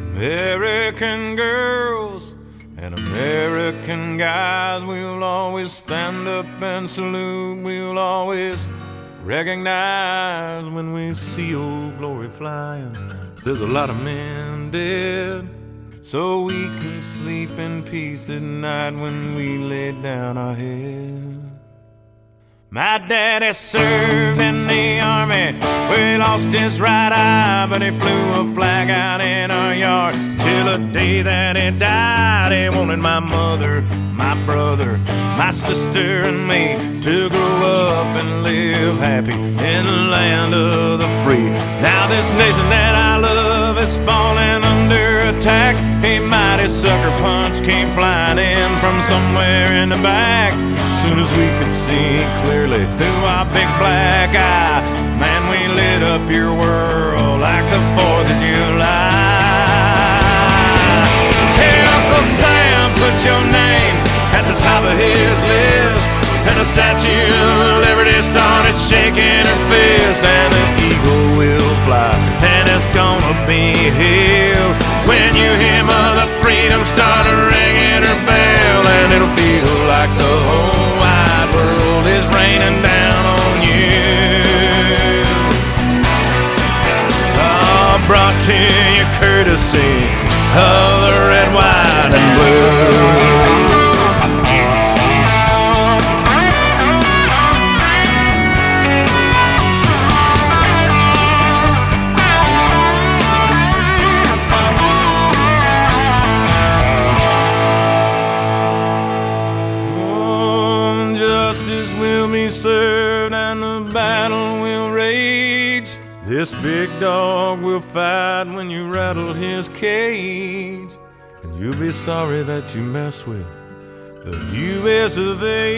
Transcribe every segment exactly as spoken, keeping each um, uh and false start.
American girls and American guys, we'll always stand up and salute. We'll always recognize when we see Old Glory flying. There's a lot of men dead, so we can sleep in peace at night when we lay down our head. My daddy served in the army, where he lost his right eye, but he flew a flag out in our yard till the day that he died. He wanted my mother, my brother, my sister and me to grow up and live happy in the land of the free. Now this nation that I love is falling under attack. A mighty sucker punch came flying in from somewhere in the back. Soon as we could see clearly through our big black eye, man, we lit up your world like the fourth of July. Hey, Uncle Sam, put your name at the top of his list, and the Statue of Liberty started shaking her fist, and the eagle will fly, and it's gonna be here when you hear Mother Freedom start ringing her bell, and it'll feel like the whole wide world is raining down on you. Oh, brought to you courtesy of the red, white, and blue. Served and the battle will rage. This big dog will fight when you rattle his cage, and you'll be sorry that you mess with the U S of A.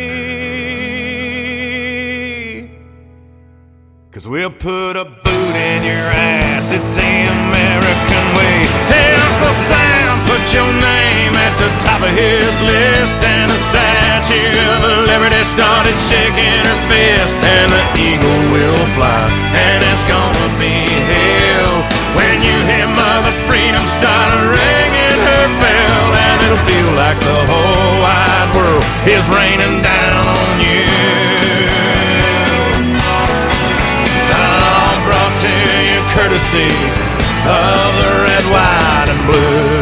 'Cause we'll put a boot in your ass, it's the American way. Hey, Uncle Sam, put your name at the top of his list, and the Statue of Liberty started shaking her fist, and the eagle will fly, and it's gonna be hell when you hear Mother Freedom start ringing her bell, and it'll feel like the whole wide world is raining down on you. Courtesy of the red, white, and blue.